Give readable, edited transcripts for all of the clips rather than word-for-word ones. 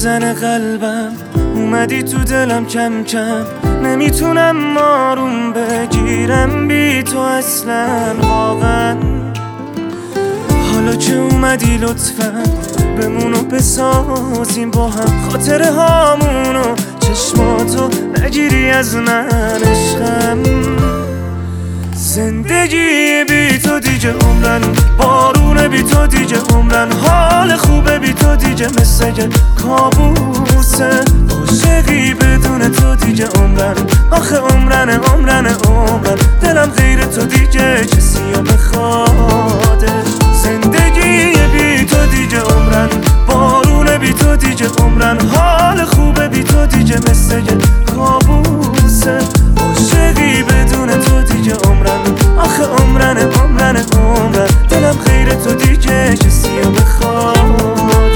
میزنه قلبم، اومدی تو دلم کم کم، نمیتونم آروم بگیرم بی تو اصلا واقعا. حالا که اومدی لطفا بمونو بسازیم با هم، خاطره هامونو چشماتو نگیری از من عشقم. زندگی بی تو دیگه عمرن، بارون بی تو دیگه عمرن، حال خوبه بی تو دیگه مثل کابوسه، عاشقی بدون تو دیگه عمرن، آخه عمرن عمرن عمرن، دلم غیر تو دیگه کسی رو بخواده. زندگی بی تو دیگه عمرن، بارون بی تو دیگه عمرن، حال خوبه بی تو دیگه مثل کابوسه، عاشقی بدون تو دیگه عمرن، آخه عمرن عمرن عمرن، دلم غیر تو دیگه کسی رو بخواد.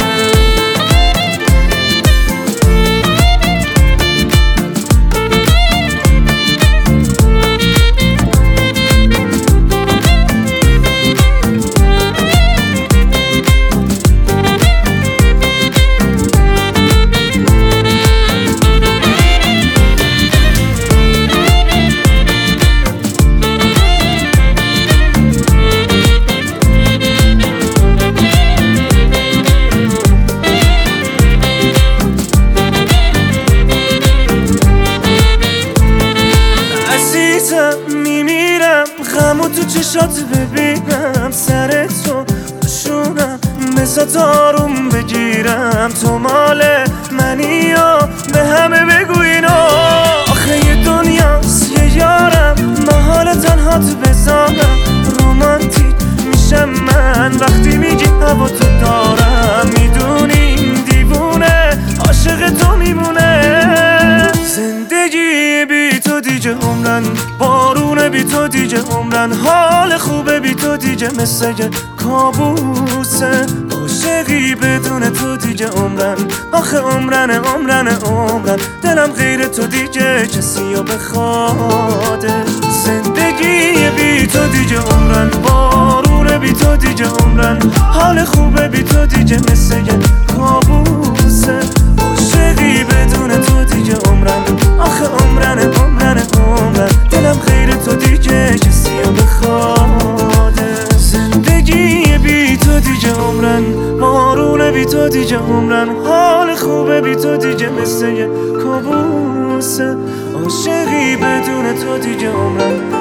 میمیرم غمو تو چشات ببینم، سر تو بشونم مثل آروم بگیرم، تو مال منی و به همه بگو اینو، آخه یه دنیاست یه یارم، محال تنهات بذارم، رومانتیک میشم من وقتی میگی هوا تو دارم، میدونی دیوونه عاشق تو میمونه. زندگی بی تو دیگه عمرن، بارون بی تو دیگه عمرن، حال خوبه بی تو دیگه مثل کابوسه، عاشقی بدون تو دیگه عمرن، آخه عمرن عمرن عمرن، دلم غیر تو دیگه کسی رو بخواده. زندگی بی تو دیگه عمرن، بارون بی تو دیگه عمرن، حال خوبه بی تو دیگه مثل کابوسه، عاشقی بدون تو دیگه عمرن، آخه عمرن عمرن عمرن، دلم غیر تو دیگه کسی رو بخواده. زندگی بی تو دیگه عمرن، بارون بی تو دیگه عمرن، حال خوبه بی تو دیگه مثل کابوسه، عاشقی بدون تو دیگه عمرن،